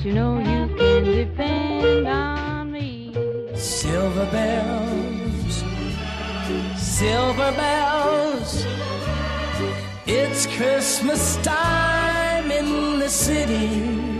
you know you can depend on me. Silver bells, silver bells, it's Christmas time in the city.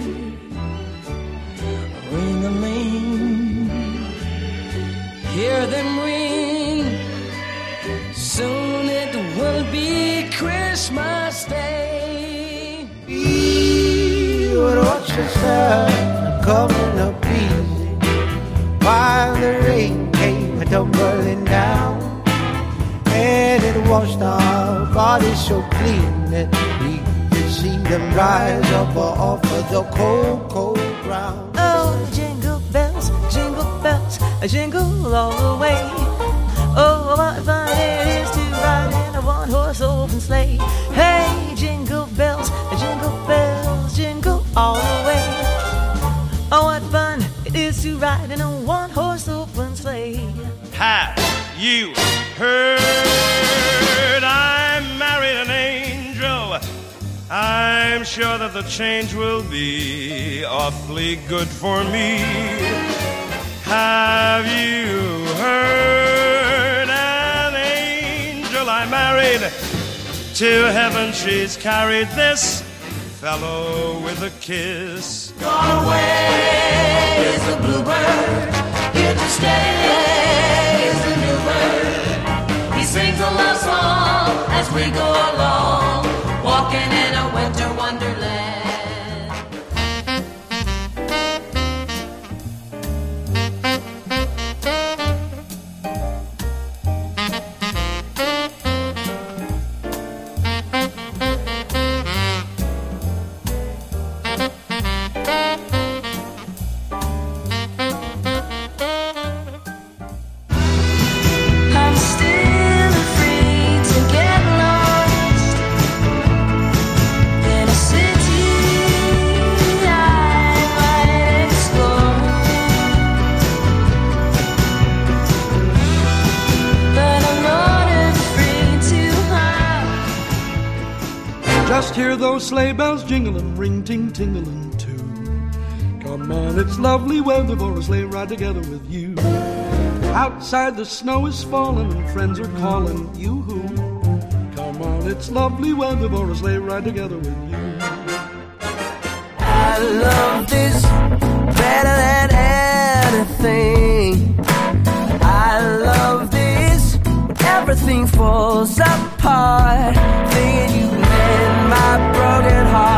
Ring-a-ling, hear them ring. Soon it will be Christmas Day. We would watch the sun coming up easy while the rain came tumbling down, and it washed our bodies so clean that we could see them rise up off of the cold, cold ground. Oh, jingle bells, jingle all the way. Oh, what fun it is to ride in a one-horse open sleigh. Hey, jingle bells, jingle all the way. Oh, what fun it is to ride in a one-horse open sleigh. Have you heard I married an angel? I'm sure that the change will be awfully good for me. Have you heard an angel I married? To heaven she's carried this fellow with a kiss. Gone away is the bluebird, here to stay is the new bird. He sings a love song as we go along, walking in a winter wonderland. Just hear those sleigh bells jingling, ring ting tingling too. Come on, it's lovely weather for a sleigh ride together with you. Outside the snow is falling and friends are calling you hoo. Come on, it's lovely weather for a sleigh ride together with you. I love this better than anything. I love this, everything falls apart. Thinking you mend my broken heart.